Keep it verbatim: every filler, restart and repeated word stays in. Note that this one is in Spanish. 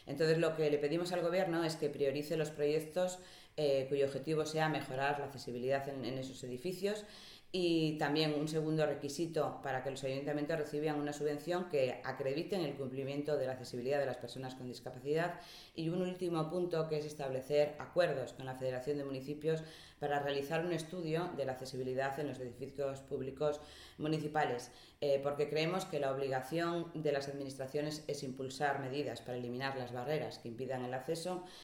Entonces, lo que le pedimos al Gobierno es que priorice los proyectos eh, cuyo objetivo sea mejorar la accesibilidad en, en esos edificios. Y también un segundo requisito para que los ayuntamientos reciban una subvención que acrediten el cumplimiento de la accesibilidad de las personas con discapacidad. Y un último punto, que es establecer acuerdos con la Federación de Municipios para realizar un estudio de la accesibilidad en los edificios públicos municipales, eh, porque creemos que la obligación de las administraciones es impulsar medidas para eliminar las barreras que impidan el acceso,